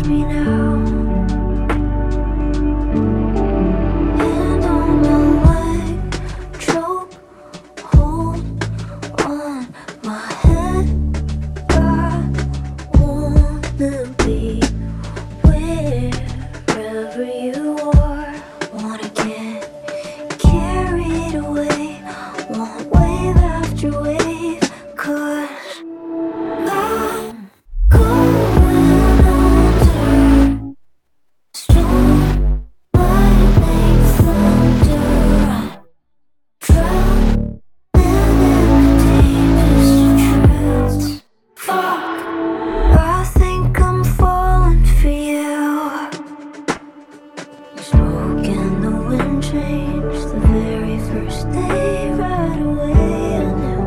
me now. And on my leg, choke, hold on my head. I wanna be wherever you are. Wanna get carried away, want wave after wave, 'cause I'm going under. Storm, lightning, thunder, drowning in the deepest truths. Fuck, I think I'm falling for you. Smoke and the wind changed the very first day. Right away I knew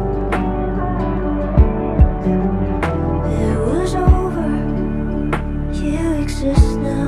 it was over. You exist now.